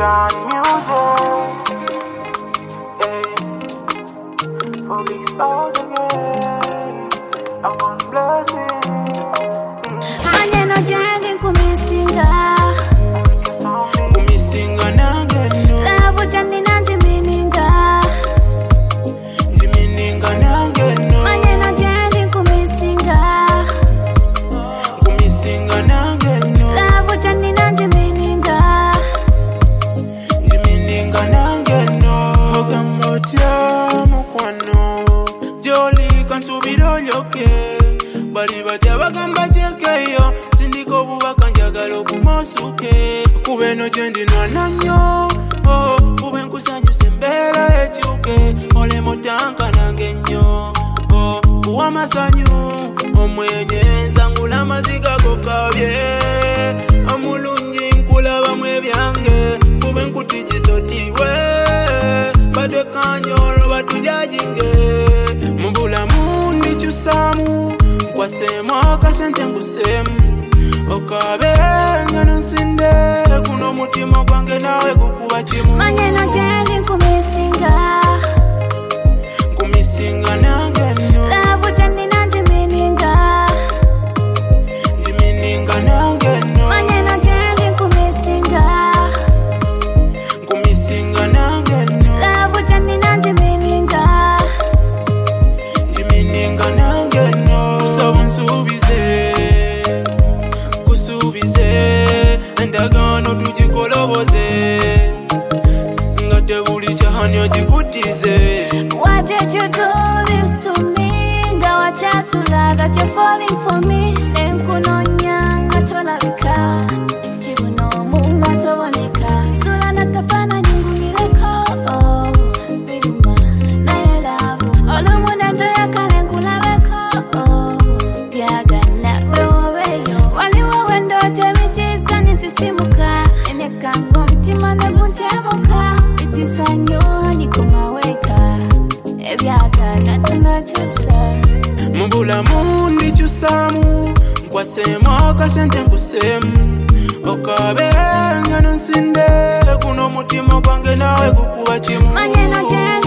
done music, hey, for big stars again, I want blessings. Maneno jeni kumisinga Nangeno Lavo jani nanji mininga Jimininga nangeno Maneno jeni kumisinga nangeno Lavo jani nanji mininga Jimininga nangeno Ogamotya mukwano Joli kansubiro lyoke Bali batya bagamba chekeyo Sindiko bubaka njagala okumosuke Kubeno jendi nwananyo Kube nkusanyuse mbeera ekyuke Ole mutanka nange nnyo Kuwa masanyu omwenye nsangula amaziga gokabye Omulungi nkulabamu ebyange Fube nkutigisotiwe Batwekanyolo batujajinge Mubulamu ndikyusamu Nkwasemu akasente nkusemu Okabe ngano nsinde Kuno omutima gwange nawe gukuba kimu Maneno jeni kumisinga nangeno Lavo jani nanji mininga Jimininga nangeno Maneno jeni kumisinga nangeno Lavo jani nanji mininga Jimininga nangeno Kusaba kusubize Endagano tugikoloboze Nga tebuli kyahanyo gikutize. Why did you do this to me? Ngawa chatula that you're falling for me. Nenkunonya ngatolabika Chibuno mungu atoboneka Sura nakafana nyungumileko Biduma na yelavu Olumuna njoya kane nkulabeko Byagana weweyo Waliwo wendo temitisa nisisimuka Enekango mtima negunchemuka Itisanyo nikumaweka Ebyagana tunachusa Mubulamu ndikyusamu Nkwasemu akasente nkusemu Okabe ngano nsinde Kuno omutima gwange nawe gukuba kimu Maneno jeni